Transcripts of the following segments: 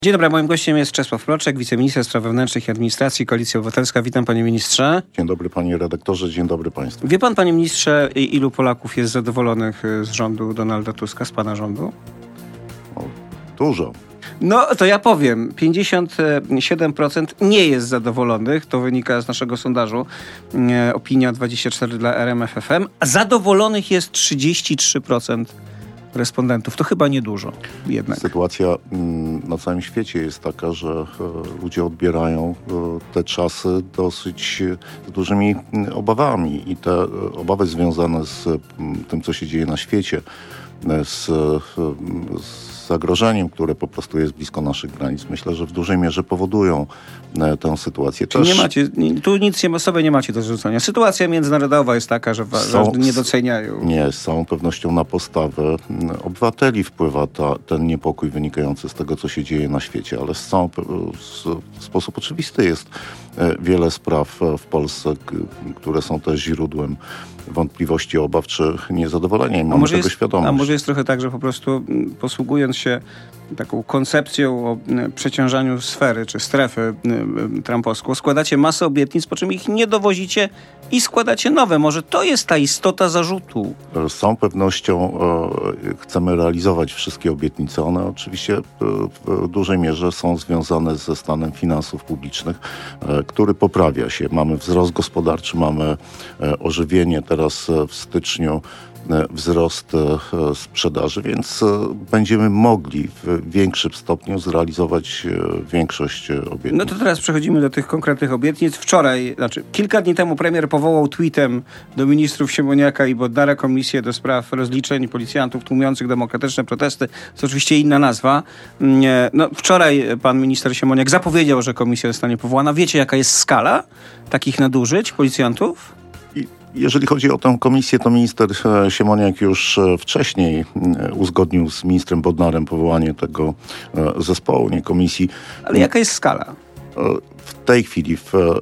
Dzień dobry, moim gościem jest Czesław Mroczek, wiceminister spraw wewnętrznych i administracji, Koalicja Obywatelska. Witam, panie ministrze. Dzień dobry, panie redaktorze, dzień dobry państwu. Wie pan, panie ministrze, ilu Polaków jest zadowolonych z rządu Donalda Tuska, z pana rządu? Dużo. No, to ja powiem. 57% nie jest zadowolonych. To wynika z naszego sondażu Opinia24 dla RMFFM. Zadowolonych jest 33% respondentów. To chyba niedużo jednak. Sytuacja na całym świecie jest taka, że ludzie odbierają te czasy dosyć z dużymi obawami i te obawy związane z tym, co się dzieje na świecie, z zagrożeniem, które po prostu jest blisko naszych granic, myślę, że w dużej mierze powodują tę sytuację. Czyli nie macie, tu nic sobie nie macie do zarzucenia. Sytuacja międzynarodowa jest taka, że nie doceniają. Nie, z całą pewnością na postawę obywateli wpływa ten niepokój wynikający z tego, co się dzieje na świecie, ale w sposób oczywisty jest wiele spraw w Polsce, które są też źródłem wątpliwości, obaw czy niezadowolenia. Mamy tego świadomość. A może jest trochę tak, że po prostu posługując się taką koncepcją o przeciążaniu sfery czy strefy trumpowską, składacie masę obietnic, po czym ich nie dowozicie i składacie nowe. Może to jest ta istota zarzutu? Z całą pewnością chcemy realizować wszystkie obietnice. One oczywiście w dużej mierze są związane ze stanem finansów publicznych, który poprawia się. Mamy wzrost gospodarczy, mamy ożywienie teraz w styczniu, wzrost sprzedaży, więc będziemy mogli w większym stopniu zrealizować większość obietnic. No to teraz przechodzimy do tych konkretnych obietnic. Kilka dni temu premier powołał tweetem do ministrów Siemoniaka i Bodnara Komisję do spraw rozliczeń policjantów tłumiących demokratyczne protesty. To oczywiście inna nazwa. No, wczoraj pan minister Siemoniak zapowiedział, że komisja zostanie powołana. Wiecie, jaka jest skala takich nadużyć policjantów? Jeżeli chodzi o tę komisję, to minister Siemoniak już wcześniej uzgodnił z ministrem Bodnarem powołanie tego zespołu, nie komisji. Ale jaka jest skala? W tej chwili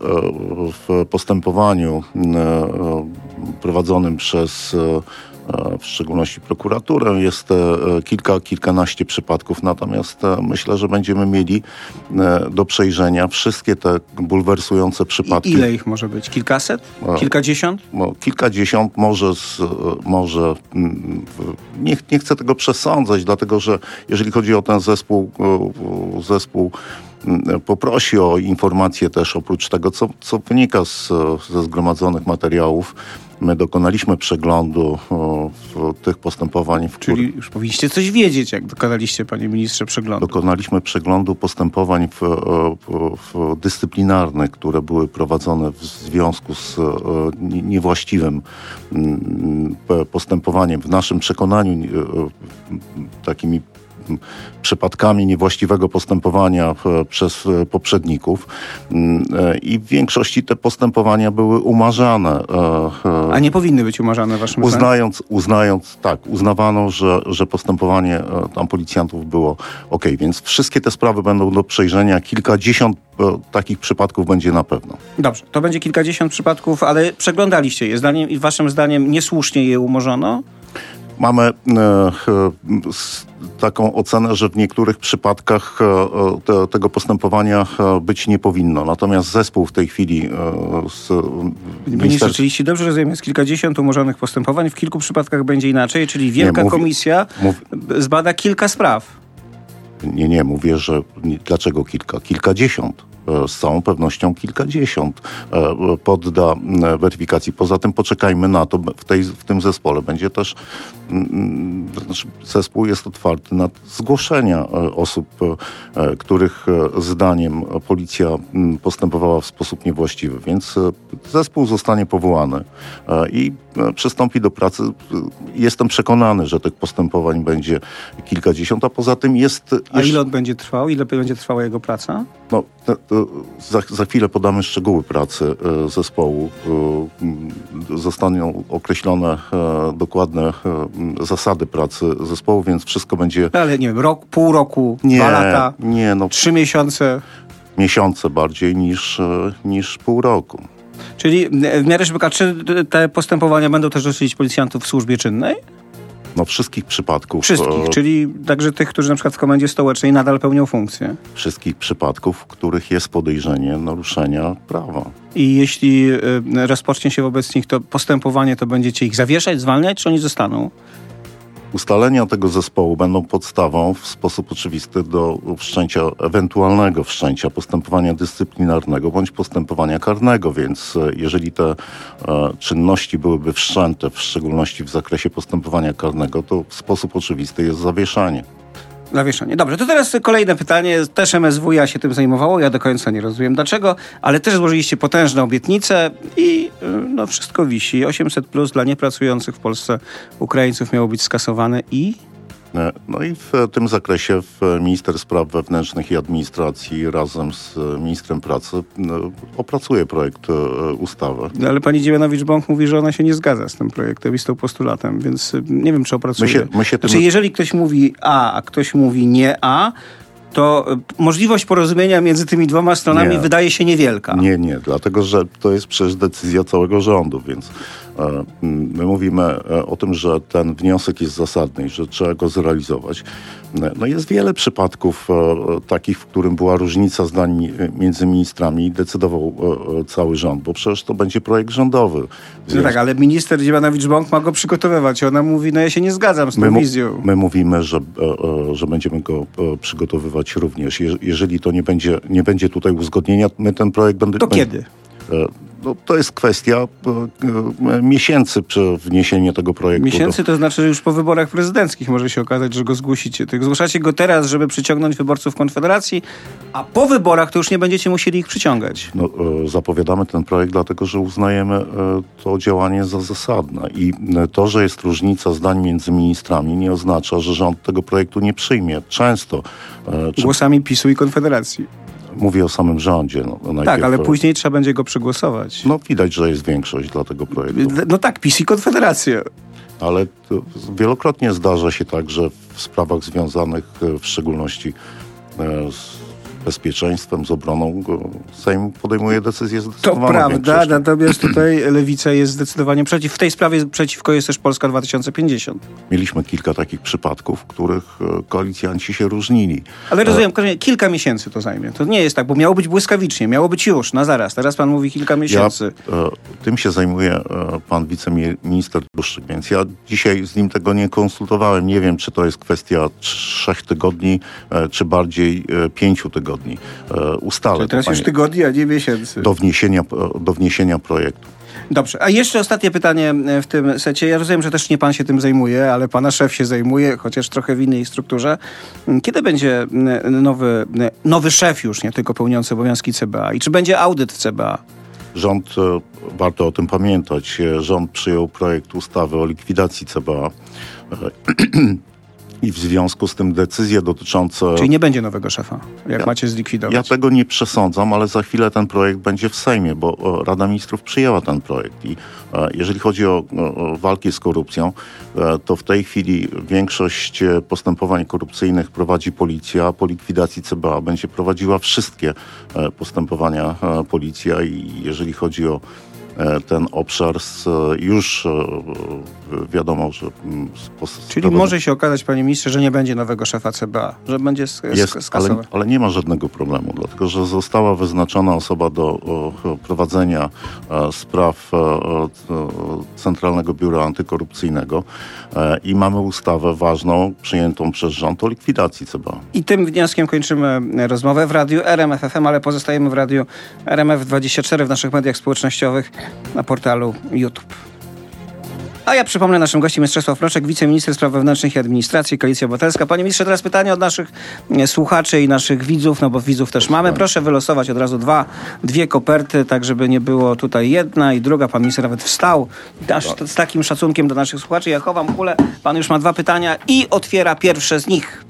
w postępowaniu prowadzonym przez w szczególności prokuraturę jest kilkanaście przypadków, natomiast myślę, że będziemy mieli do przejrzenia wszystkie te bulwersujące przypadki. Ile ich może być? Kilkaset? Kilkadziesiąt? Kilkadziesiąt, może nie chcę tego przesądzać, dlatego że jeżeli chodzi o ten zespół poprosi o informacje też oprócz tego, co wynika ze zgromadzonych materiałów. My dokonaliśmy przeglądu tych postępowań. Czyli już powinniście coś wiedzieć, jak dokonaliście, panie ministrze, przeglądu. Dokonaliśmy przeglądu postępowań dyscyplinarnych, które były prowadzone w związku z niewłaściwym postępowaniem. W naszym przekonaniu takimi przypadkami niewłaściwego postępowania przez poprzedników i w większości te postępowania były umarzane. A nie powinny być umarzane waszym zdaniem? Uznawano, że postępowanie tam policjantów było okej, więc wszystkie te sprawy będą do przejrzenia. Kilkadziesiąt takich przypadków będzie na pewno. Dobrze, to będzie kilkadziesiąt przypadków, ale przeglądaliście je. Waszym zdaniem niesłusznie je umorzono? Mamy taką ocenę, że w niektórych przypadkach tego postępowania być nie powinno. Natomiast zespół w tej chwili Czyli dobrze rozumiem, jest kilkadziesiąt umorzonych postępowań, w kilku przypadkach będzie inaczej, czyli wielka komisja zbada kilka spraw. Nie, mówię, że dlaczego kilka? Kilkadziesiąt. Z całą pewnością kilkadziesiąt podda weryfikacji. Poza tym poczekajmy na to, w tym zespole będzie też zespół jest otwarty na zgłoszenia osób, których zdaniem policja postępowała w sposób niewłaściwy, więc zespół zostanie powołany i przystąpi do pracy. Jestem przekonany, że tych postępowań będzie kilkadziesiąt, a poza tym jest... A ile on będzie trwał? Ile będzie trwała jego praca? No, za chwilę podamy szczegóły pracy zespołu. Zostaną określone dokładne zasady pracy zespołu, więc wszystko będzie... Ale nie wiem, rok, pół roku, 2 lata, 3 miesiące? Miesiące bardziej niż pół roku. Czyli w miarę szybko, czy te postępowania będą też dotyczyć policjantów w służbie czynnej? No wszystkich przypadków. Wszystkich, czyli także tych, którzy na przykład w Komendzie Stołecznej nadal pełnią funkcję. Wszystkich przypadków, w których jest podejrzenie naruszenia prawa. I jeśli rozpocznie się wobec nich to postępowanie, to będziecie ich zawieszać, zwalniać, czy oni zostaną? Ustalenia tego zespołu będą podstawą w sposób oczywisty do ewentualnego wszczęcia postępowania dyscyplinarnego bądź postępowania karnego, więc jeżeli te czynności byłyby wszczęte, w szczególności w zakresie postępowania karnego, to w sposób oczywisty jest zawieszanie. Zawieszenie. Dobrze, to teraz kolejne pytanie. Też MSWiA się tym zajmowało. Ja do końca nie rozumiem dlaczego, ale też złożyliście potężne obietnice i no wszystko wisi. 800+ dla niepracujących w Polsce Ukraińców miało być skasowane i... No i w tym zakresie minister spraw wewnętrznych i administracji razem z ministrem pracy opracuje projekt ustawy. Ale pani Dziemianowicz-Bąk mówi, że ona się nie zgadza z tym projektem i z tym postulatem, więc nie wiem, czy opracuje. Znaczy, jeżeli ktoś mówi A, a ktoś mówi nie A, to możliwość porozumienia między tymi dwoma stronami wydaje się niewielka. Nie, dlatego że to jest przecież decyzja całego rządu, więc my mówimy o tym, że ten wniosek jest zasadny i że trzeba go zrealizować. No jest wiele przypadków takich, w którym była różnica zdań między ministrami i decydował cały rząd, bo przecież to będzie projekt rządowy. No tak, ale minister Dziemianowicz-Bąk ma go przygotowywać. Ona mówi, no ja się nie zgadzam z tą wizją. My mówimy, że będziemy go przygotowywać również. Jeżeli to nie będzie tutaj uzgodnienia, my ten projekt będziemy... To kiedy? No, to jest kwestia miesięcy przy wniesieniu tego projektu. Miesięcy to znaczy, że już po wyborach prezydenckich może się okazać, że go zgłosicie. Zgłaszacie go teraz, żeby przyciągnąć wyborców Konfederacji, a po wyborach to już nie będziecie musieli ich przyciągać. No, zapowiadamy ten projekt dlatego, że uznajemy to działanie za zasadne. I to, że jest różnica zdań między ministrami, nie oznacza, że rząd tego projektu nie przyjmie. Często... Głosami PiS-u i Konfederacji. Mówię o samym rządzie. Najpierw, tak, ale później trzeba będzie go przegłosować. No widać, że jest większość dla tego projektu. No tak, PiS i Konfederacja. Ale wielokrotnie zdarza się tak, że w sprawach związanych w szczególności z bezpieczeństwem, z obroną, Sejm podejmuje decyzję zdecydowaną. To prawda, natomiast tutaj Lewica jest zdecydowanie przeciw. W tej sprawie przeciwko jest też Polska 2050. Mieliśmy kilka takich przypadków, w których koalicjanci się różnili. Ale rozumiem, kilka miesięcy to zajmie. To nie jest tak, bo miało być błyskawicznie, miało być już, na zaraz. Teraz pan mówi kilka miesięcy. Tym się zajmuje pan wiceminister Dłuszczyk, więc ja dzisiaj z nim tego nie konsultowałem. Nie wiem, czy to jest kwestia 3 tygodni, czy bardziej 5 tygodni. Ustalę. Czyli teraz już tygodni, a nie miesięcy. Do wniesienia projektu. Dobrze, a jeszcze ostatnie pytanie w tym secie. Ja rozumiem, że też nie pan się tym zajmuje, ale pana szef się zajmuje, chociaż trochę w innej strukturze. Kiedy będzie nowy szef już, nie tylko pełniący obowiązki CBA? I czy będzie audyt w CBA? Rząd, warto o tym pamiętać, rząd przyjął projekt ustawy o likwidacji CBA. I w związku z tym decyzje dotyczące... Czyli nie będzie nowego szefa, jak macie zlikwidować? Ja tego nie przesądzam, ale za chwilę ten projekt będzie w Sejmie, bo Rada Ministrów przyjęła ten projekt. I jeżeli chodzi o walkę z korupcją, to w tej chwili większość postępowań korupcyjnych prowadzi policja, a po likwidacji CBA będzie prowadziła wszystkie postępowania policja. I jeżeli chodzi o ten obszar już wiadomo, że... Czyli może się okazać, panie ministrze, że nie będzie nowego szefa CBA, że będzie skasowany. Ale nie ma żadnego problemu, dlatego że została wyznaczona osoba do prowadzenia spraw Centralnego Biura Antykorupcyjnego i mamy ustawę ważną, przyjętą przez rząd o likwidacji CBA. I tym wnioskiem kończymy rozmowę w radiu RMF FM, ale pozostajemy w radiu RMF24 w naszych mediach społecznościowych, na portalu YouTube. A ja przypomnę, naszym gościem jest Czesław Mroczek, wiceminister spraw wewnętrznych i administracji, Koalicja Obywatelska. Panie ministrze, teraz pytanie od naszych słuchaczy i naszych widzów, no bo widzów też mamy. Proszę wylosować od razu dwie koperty, tak żeby nie było tutaj jedna i druga. Pan minister nawet wstał z takim szacunkiem do naszych słuchaczy. Ja chowam kulę, pan już ma 2 pytania i otwiera pierwsze z nich.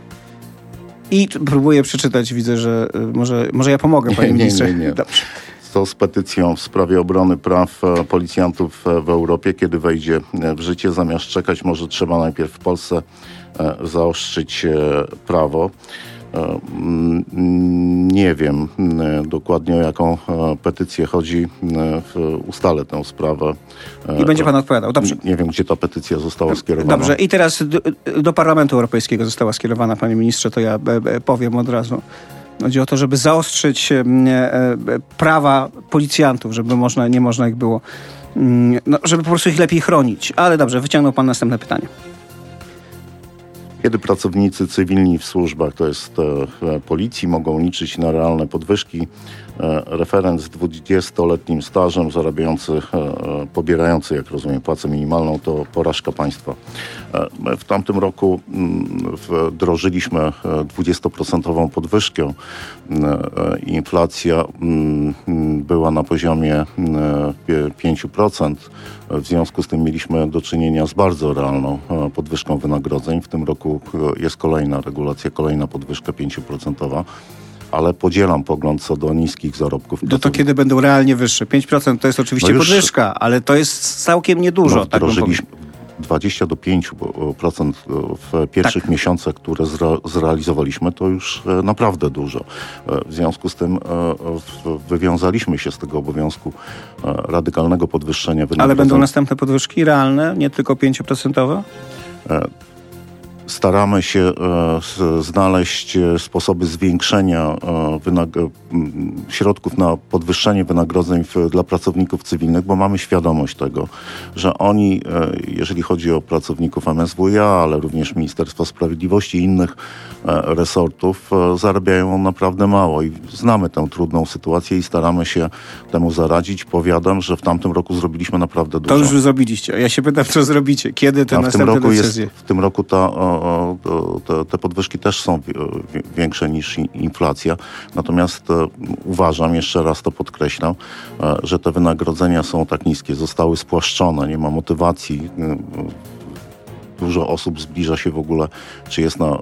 I próbuję przeczytać, widzę, że może ja pomogę, panie ministrze. Nie. Dobrze. Z petycją w sprawie obrony praw policjantów w Europie, kiedy wejdzie w życie, zamiast czekać, może trzeba najpierw w Polsce zaostrzyć prawo. Nie wiem dokładnie, o jaką petycję chodzi. Ustalę tę sprawę. I będzie pan odpowiadał. Dobrze. Nie wiem, gdzie ta petycja została skierowana. Dobrze. I teraz do Parlamentu Europejskiego została skierowana, panie ministrze, to ja powiem od razu. Chodzi o to, żeby zaostrzyć prawa policjantów, żeby nie można ich było, żeby po prostu ich lepiej chronić. Ale dobrze, wyciągnął pan następne pytanie. Kiedy pracownicy cywilni w służbach, to jest policji, mogą liczyć na realne podwyżki, referent z 20-letnim stażem pobierający, jak rozumiem, płacę minimalną, to porażka państwa. My w tamtym roku wdrożyliśmy 20% podwyżkę. Inflacja była na poziomie 5%. W związku z tym mieliśmy do czynienia z bardzo realną podwyżką wynagrodzeń. W tym roku jest kolejna regulacja, kolejna podwyżka 5%. Ale podzielam pogląd co do niskich zarobków. To kiedy będą realnie wyższe? 5% to jest oczywiście podwyżka, ale to jest całkiem niedużo. Tak wdrożyliśmy 20 do 5% w pierwszych miesiącach, które zrealizowaliśmy, to już naprawdę dużo. W związku z tym wywiązaliśmy się z tego obowiązku radykalnego podwyższenia wynagrodzeń. Ale będą następne podwyżki realne, nie tylko 5%? Staramy się znaleźć sposoby zwiększenia środków na podwyższenie wynagrodzeń dla pracowników cywilnych, bo mamy świadomość tego, że oni, jeżeli chodzi o pracowników MSWiA, ale również Ministerstwa Sprawiedliwości i innych resortów, zarabiają naprawdę mało i znamy tę trudną sytuację i staramy się temu zaradzić. Powiadam, że w tamtym roku zrobiliśmy naprawdę dużo. To już zrobiliście. Ja się pytam, co zrobicie. Kiedy te następne decyzje? W tym roku te podwyżki też są większe niż inflacja. Natomiast uważam, jeszcze raz to podkreślam, że te wynagrodzenia są tak niskie, zostały spłaszczone, nie ma motywacji. Dużo osób zbliża się w ogóle, czy jest na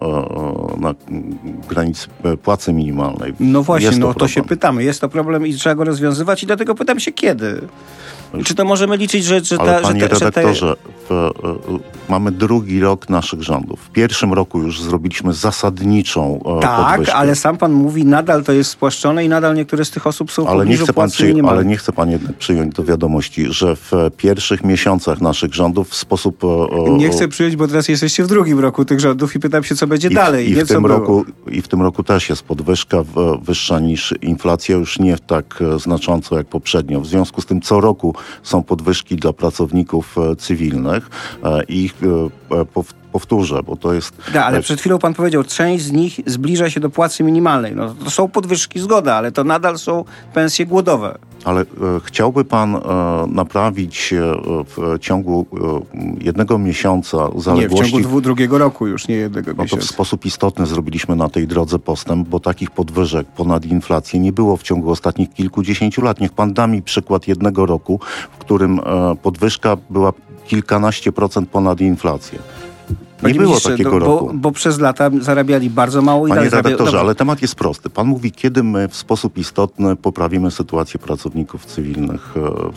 granicy płacy minimalnej. No właśnie, o to się pytamy. Jest to problem i trzeba go rozwiązywać i dlatego pytam się kiedy. Czy to możemy liczyć, że panie redaktorze, mamy drugi rok naszych rządów. W pierwszym roku już zrobiliśmy zasadniczą podwyżkę. Ale sam pan mówi, nadal to jest spłaszczone i nadal niektóre z tych osób są w pobliżu płacy minimalnej. Ale nie chce pan jednak przyjąć do wiadomości, że w pierwszych miesiącach naszych rządów w sposób... Nie chcę przyjąć, bo teraz jesteście w drugim roku tych rządów i pytam się, co będzie dalej. I w tym roku też jest podwyżka wyższa niż inflacja, już nie tak znacząco jak poprzednio. W związku z tym co roku są podwyżki dla pracowników cywilnych i powtórzę, bo to jest... ale przed chwilą pan powiedział, część z nich zbliża się do płacy minimalnej. No to są podwyżki, zgoda, ale to nadal są pensje głodowe. Ale chciałby pan naprawić w ciągu jednego miesiąca zaległości... Nie, w ciągu drugiego roku już, nie jednego miesiąca. To w sposób istotny zrobiliśmy na tej drodze postęp, bo takich podwyżek ponad inflację nie było w ciągu ostatnich kilkudziesięciu lat. Niech pan da mi przykład jednego roku, w którym podwyżka była kilkanaście procent ponad inflację. Nie było takiego roku. Bo przez lata zarabiali bardzo mało. Panie redaktorze, ale temat jest prosty. Pan mówi, kiedy my w sposób istotny poprawimy sytuację pracowników cywilnych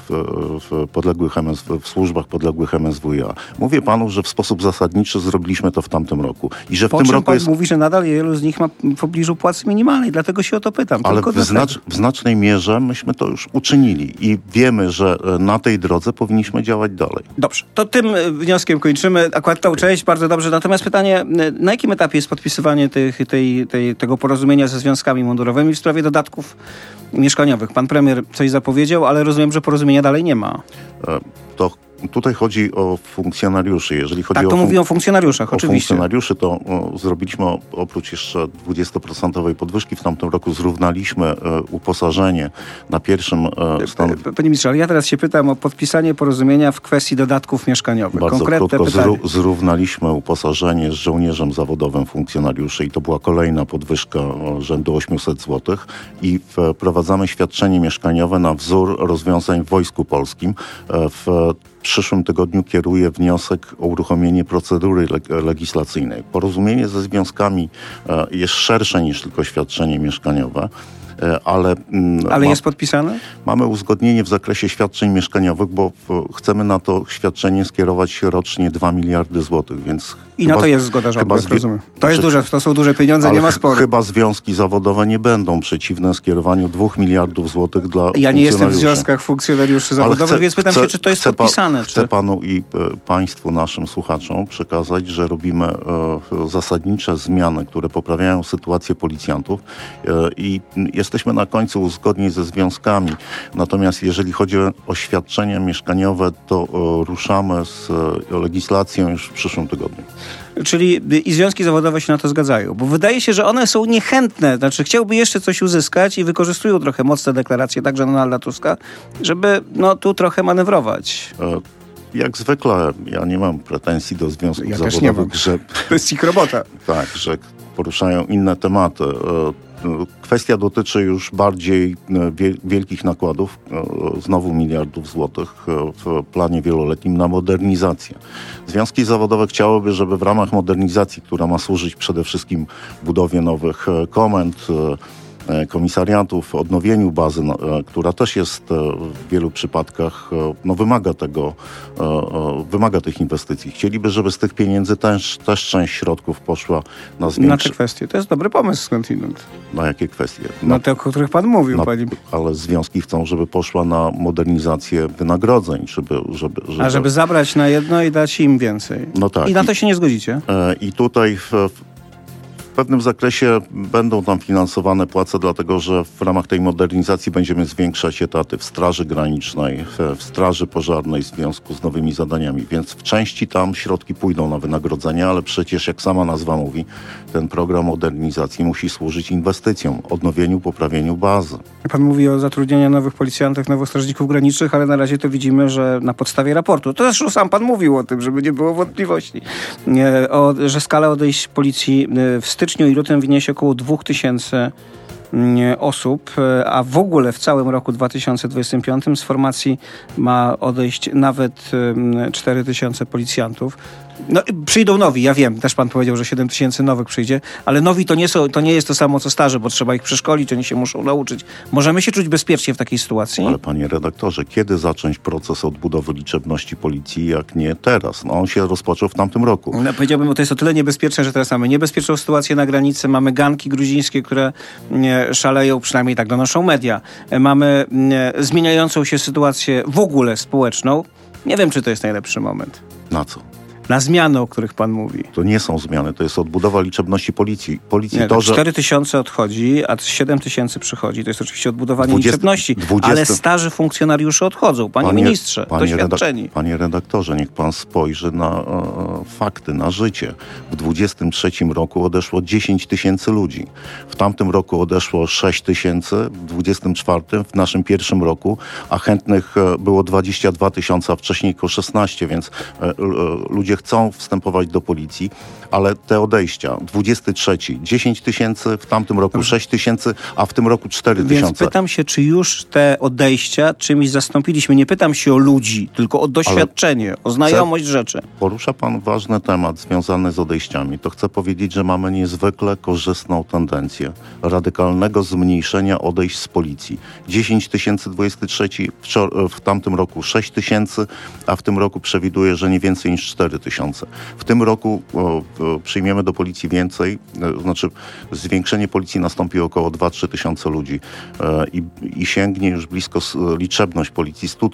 w służbach podległych MSWiA. Mówię panu, że w sposób zasadniczy zrobiliśmy to w tamtym roku. I że w tym roku pan mówi, że nadal wielu z nich ma w pobliżu płacy minimalnej. Dlatego się o to pytam. Ale w znacznej mierze myśmy to już uczynili. I wiemy, że na tej drodze powinniśmy działać dalej. Dobrze. To tym wnioskiem kończymy. Akurat tą część bardzo dobrze. Natomiast pytanie, na jakim etapie jest podpisywanie tego porozumienia ze związkami mundurowymi w sprawie dodatków mieszkaniowych? Pan premier coś zapowiedział, ale rozumiem, że porozumienia dalej nie ma. Tutaj chodzi o funkcjonariuszy. Jeżeli chodzi mówię o funkcjonariuszach, oczywiście. O funkcjonariuszy to zrobiliśmy oprócz jeszcze 20% podwyżki. W tamtym roku zrównaliśmy uposażenie na pierwszym stanowisku. Panie ministrze, ale ja teraz się pytam o podpisanie porozumienia w kwestii dodatków mieszkaniowych. Bardzo konkretne krótko pytanie. Zrównaliśmy uposażenie z żołnierzem zawodowym funkcjonariuszy i to była kolejna podwyżka rzędu 800 zł i wprowadzamy świadczenie mieszkaniowe na wzór rozwiązań w Wojsku Polskim. W przyszłym tygodniu kieruję wniosek o uruchomienie procedury legislacyjnej. Porozumienie ze związkami jest szersze niż tylko świadczenie mieszkaniowe. Ale jest podpisane? Mamy uzgodnienie w zakresie świadczeń mieszkaniowych, bo chcemy na to świadczenie skierować rocznie 2 miliardy złotych, więc... I na to jest zgoda rządu, jak rozumiem. To są duże pieniądze, nie ma sporu. Chyba związki zawodowe nie będą przeciwne skierowaniu 2 miliardów złotych dla Ja nie jestem w związkach funkcjonariuszy zawodowych, więc pytam się, czy to jest podpisane. Chcę panu i państwu, naszym słuchaczom przekazać, że robimy zasadnicze zmiany, które poprawiają sytuację policjantów i jesteśmy na końcu uzgodnień ze związkami. Natomiast jeżeli chodzi o świadczenia mieszkaniowe, to ruszamy z legislacją już w przyszłym tygodniu. Czyli i związki zawodowe się na to zgadzają, bo wydaje się, że one są niechętne, znaczy chciałby jeszcze coś uzyskać i wykorzystują trochę mocne deklaracje, także Donalda Tuska, żeby tu trochę manewrować. Jak zwykle, ja nie mam pretensji do związków zawodowych, nie mam. Że... To jest ich robota. Tak, że poruszają inne tematy. Kwestia dotyczy już bardziej wielkich nakładów, znowu miliardów złotych w planie wieloletnim na modernizację. Związki zawodowe chciałyby, żeby w ramach modernizacji, która ma służyć przede wszystkim budowie nowych komend, komisariatów, odnowieniu bazy, która też jest w wielu przypadkach, wymaga tych inwestycji. Chcieliby, żeby z tych pieniędzy też część środków poszła na Na te kwestie. To jest dobry pomysł skądinąd. Na jakie kwestie? Na te, o których pan mówił. Ale związki chcą, żeby poszła na modernizację wynagrodzeń, żeby zabrać na jedno i dać im więcej. No tak. I na to się nie zgodzicie? I tutaj w pewnym zakresie będą tam finansowane płace, dlatego że w ramach tej modernizacji będziemy zwiększać etaty w Straży Granicznej, w Straży Pożarnej w związku z nowymi zadaniami. Więc w części tam środki pójdą na wynagrodzenia, ale przecież jak sama nazwa mówi, ten program modernizacji musi służyć inwestycjom, odnowieniu, poprawieniu bazy. Pan mówi o zatrudnieniu nowych policjantów, nowych strażników granicznych, ale na razie to widzimy, że na podstawie raportu, to zresztą sam pan mówił o tym, żeby nie było wątpliwości, że skala odejść policji w styczniu i lutym wyniesie około 2000 osób, a w ogóle w całym roku 2025 z formacji ma odejść nawet 4000 policjantów. Przyjdą nowi, ja wiem, też pan powiedział, że 7000 nowych przyjdzie, ale nowi to nie jest to samo co starzy, bo trzeba ich przeszkolić, oni się muszą nauczyć. Możemy się czuć bezpiecznie w takiej sytuacji? Ale panie redaktorze, kiedy zacząć proces odbudowy liczebności policji, jak nie teraz? On się rozpoczął w tamtym roku. Powiedziałbym, że to jest o tyle niebezpieczne, że teraz mamy niebezpieczną sytuację na granicy, mamy ganki gruzińskie, które szaleją, przynajmniej tak donoszą media. Mamy zmieniającą się sytuację w ogóle społeczną. Nie wiem, czy to jest najlepszy moment. Na co? Na zmiany, o których pan mówi. To nie są zmiany, to jest odbudowa liczebności policji. Nie, to 4000 odchodzi, a 7000 przychodzi. To jest oczywiście odbudowanie liczebności, ale starzy funkcjonariusze odchodzą. Panie ministrze, doświadczeni. Panie redaktorze, niech pan spojrzy na fakty, na życie. W 23 roku odeszło 10 000 ludzi. W tamtym roku odeszło 6 000, w 24 w naszym pierwszym roku, a chętnych było 22 000, a wcześniej tylko 16, więc ludzie chcą wstępować do policji, ale te odejścia, 23, 10 000, w tamtym roku 6 000, a w tym roku 4 000. Więc pytam się, czy już te odejścia czymś zastąpiliśmy. Nie pytam się o ludzi, tylko o doświadczenie, o znajomość rzeczy. Porusza pan ważny temat związany z odejściami. To chcę powiedzieć, że mamy niezwykle korzystną tendencję radykalnego zmniejszenia odejść z policji. 10 000, 23, w tamtym roku 6 000, a w tym roku przewiduję, że nie więcej niż 4 000. W tym roku przyjmiemy do policji więcej, znaczy zwiększenie policji nastąpi około 2-3 tysiące ludzi i sięgnie już blisko liczebność policji 100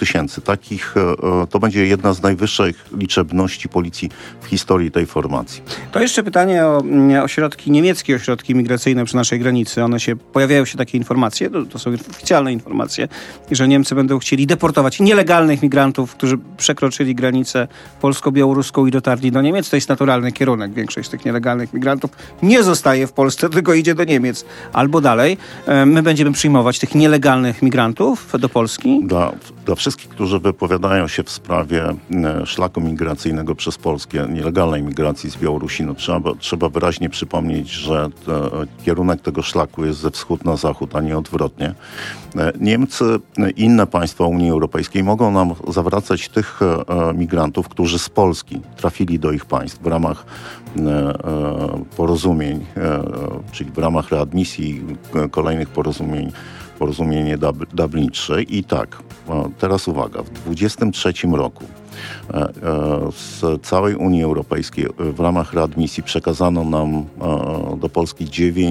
000. To będzie jedna z najwyższych liczebności policji w historii tej formacji. To jeszcze pytanie o niemieckie ośrodki migracyjne przy naszej granicy. Pojawiają się takie informacje, to są oficjalne informacje, że Niemcy będą chcieli deportować nielegalnych migrantów, którzy przekroczyli granicę polsko-białoruską i dotarli do Niemiec. To jest naturalny kierunek. Większość z tych nielegalnych migrantów nie zostaje w Polsce, tylko idzie do Niemiec. Albo dalej. My będziemy przyjmować tych nielegalnych migrantów do Polski? Dla wszystkich, którzy wypowiadają się w sprawie szlaku migracyjnego przez Polskę, nielegalnej migracji z Białorusi, trzeba wyraźnie przypomnieć, że kierunek tego szlaku jest ze wschód na zachód, a nie odwrotnie. Niemcy i inne państwa Unii Europejskiej mogą nam zawracać tych migrantów, którzy z Polski trafili do ich państw w ramach porozumień, czyli w ramach readmisji kolejnych porozumienie Dublin III. I tak, teraz uwaga, w 2023 roku z całej Unii Europejskiej w ramach readmisji przekazano nam do Polski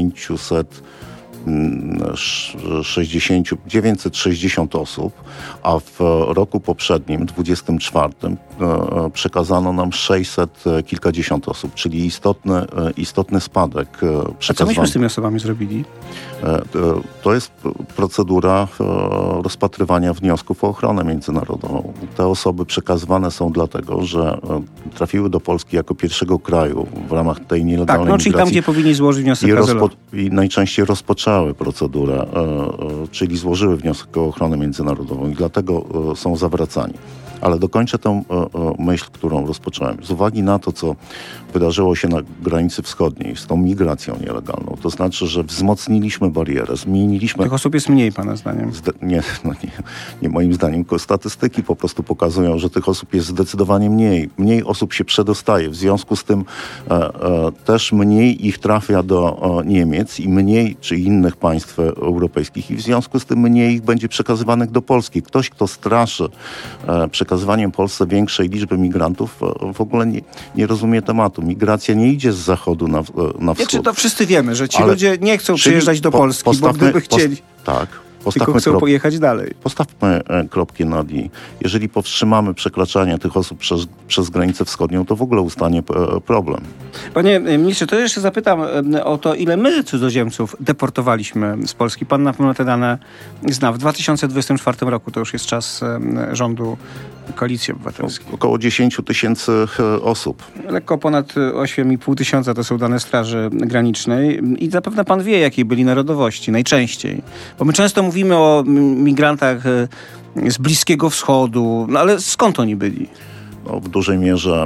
960 osób, a w roku poprzednim, 24, przekazano nam 600 kilkadziesiąt osób, czyli istotny spadek A co myśmy z tymi osobami zrobili? To jest procedura rozpatrywania wniosków o ochronę międzynarodową. Te osoby przekazywane są dlatego, że trafiły do Polski jako pierwszego kraju w ramach tej nielegalnej migracji. Czyli tam, gdzie powinni złożyć wniosek azylowy. I najczęściej rozpoczęły procedurę, czyli złożyły wniosek o ochronę międzynarodową i dlatego są zawracani. Ale dokończę tę myśl, którą rozpocząłem. Z uwagi na to, co wydarzyło się na granicy wschodniej z tą migracją nielegalną, to znaczy, że wzmocniliśmy barierę, zmieniliśmy... Tych osób jest mniej, pana zdaniem? Nie moim zdaniem, tylko statystyki po prostu pokazują, że tych osób jest zdecydowanie mniej. Mniej osób się przedostaje. W związku z tym też mniej ich trafia do Niemiec i mniej, czy innych państw europejskich i w związku z tym mniej ich będzie przekazywanych do Polski. Ktoś, kto straszy przekazywaniem Polsce większej liczby migrantów, w ogóle nie rozumie tematu. Migracja nie idzie z zachodu na wschód. Czy to wszyscy wiemy, że ci ludzie nie chcą przyjeżdżać do Polski, bo gdyby chcieli... Tylko chcą pojechać dalej. Postawmy kropkę nad i. Jeżeli powstrzymamy przekraczanie tych osób przez granicę wschodnią, to w ogóle ustanie problem. Panie ministrze, to jeszcze zapytam o to, ile my cudzoziemców deportowaliśmy z Polski. Pan na pewno te dane zna. W 2024 roku, to już jest czas rządu Koalicji Obywatelskiej. Około 10 000 osób. Lekko ponad 8,5 tysiąca to są dane Straży Granicznej. I zapewne pan wie, jakiej byli narodowości najczęściej. Bo my często mówimy o migrantach z Bliskiego Wschodu, no ale skąd oni byli? W dużej mierze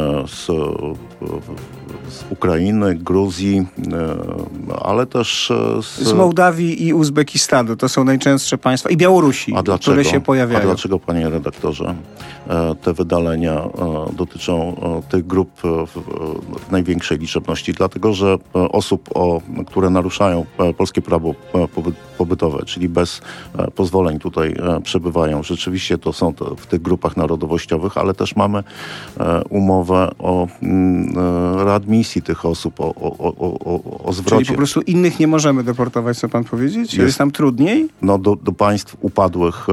z Ukrainy, Gruzji, ale też z Mołdawii i Uzbekistanu. To są najczęstsze państwa. I Białorusi, które się pojawiają. A dlaczego, panie redaktorze, te wydalenia dotyczą tych grup w największej liczebności? Dlatego, że osób, które naruszają polskie prawo pobytowe, czyli bez pozwoleń tutaj przebywają. Rzeczywiście to są w tych grupach narodowościowych, ale też mamy umowę o readmisji tych osób, o zwrocie. Czyli po prostu innych nie możemy deportować, co pan powiedzieć? Jest tam trudniej? No do państw upadłych,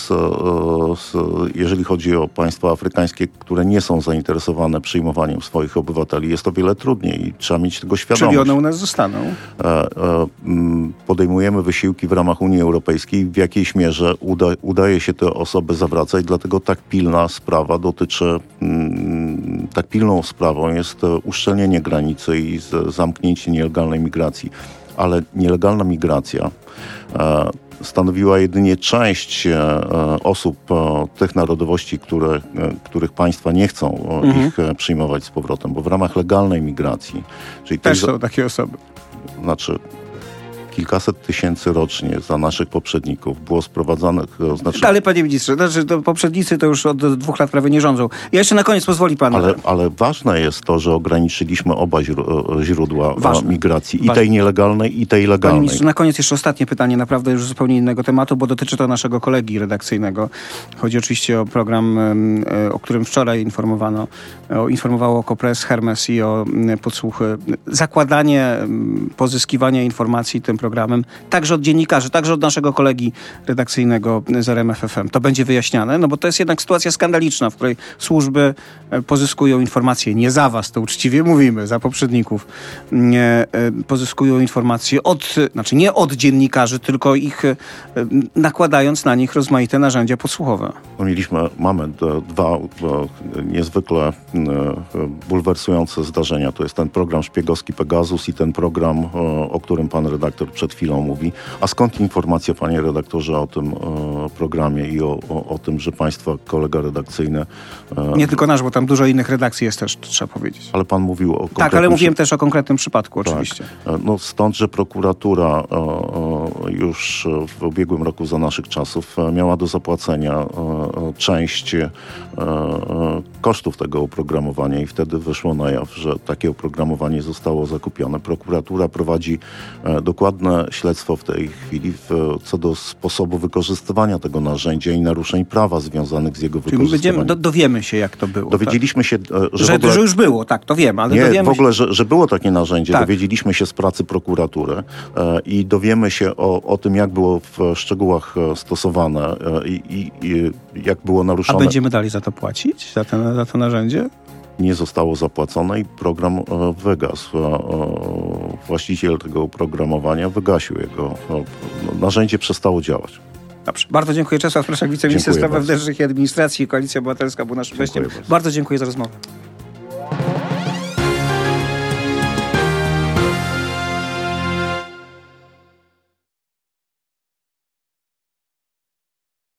jeżeli chodzi o państwa afrykańskie, które nie są zainteresowane przyjmowaniem swoich obywateli, jest to wiele trudniej i trzeba mieć tego świadomość. Czyli one u nas zostaną? Podejmujemy wysiłki w ramach Unii Europejskiej. W jakiejś mierze udaje się te osoby zawracać, dlatego tak pilna sprawa dotyczy, tak pilną sprawą jest uszczelnienie granicy i zamknięcie nielegalnej migracji. Ale nielegalna migracja stanowiła jedynie część osób tych narodowości, których państwa nie chcą ich przyjmować z powrotem, bo w ramach legalnej migracji... Czyli też są takie osoby. Znaczy... Kilkaset tysięcy rocznie za naszych poprzedników było sprowadzanych... Ale panie ministrze, poprzednicy to już od 2 lat prawie nie rządzą. Ja jeszcze na koniec pozwoli pan... Ale ważne jest to, że ograniczyliśmy oba źródła migracji. I tej nielegalnej, i tej legalnej. Panie ministrze, na koniec jeszcze ostatnie pytanie, naprawdę już zupełnie innego tematu, bo dotyczy to naszego kolegi redakcyjnego. Chodzi oczywiście o program, o którym wczoraj informowało Kopres, Hermes i o podsłuchy. Zakładanie, pozyskiwanie informacji tym programem, także od dziennikarzy, także od naszego kolegi redakcyjnego z RMF FM. To będzie wyjaśniane, no bo to jest jednak sytuacja skandaliczna, w której służby pozyskują informacje, nie za was, to uczciwie mówimy, za poprzedników, pozyskują informacje nie od dziennikarzy, tylko ich nakładając na nich rozmaite narzędzia podsłuchowe. Mamy dwa niezwykle bulwersujące zdarzenia. To jest ten program szpiegowski Pegasus i ten program, o którym pan redaktor przed chwilą mówi. A skąd informacja, panie redaktorze, o tym programie i o tym, że państwa kolega redakcyjny... Nie tylko nasz, bo tam dużo innych redakcji jest też, trzeba powiedzieć. Ale pan mówił o konkretnym... Tak, ale mówiłem też o konkretnym przypadku, oczywiście. Tak. No stąd, że prokuratura już w ubiegłym roku za naszych czasów miała do zapłacenia część kosztów tego oprogramowania i wtedy wyszło na jaw, że takie oprogramowanie zostało zakupione. Prokuratura prowadzi dokładne śledztwo w tej chwili co do sposobu wykorzystywania tego narzędzia i naruszeń prawa związanych z jego wykorzystywaniem. Dowiemy się, jak to było. Dowiedzieliśmy się, że już było, tak, to wiem, ale nie, w ogóle, że było takie narzędzie. Tak. Dowiedzieliśmy się z pracy prokuratury i dowiemy się o tym, jak było w szczegółach stosowane i jak było naruszone. A będziemy dalej za to płacić? Za to narzędzie? Nie zostało zapłacone i program wygasł. Właściciel tego oprogramowania wygasił jego. Narzędzie przestało działać. Dobrze. Bardzo dziękuję. Czesław Plaszak, wiceminister spraw wewnętrznych i administracji. Koalicja Obywatelska był naszym gościem. Bardzo dziękuję za rozmowę.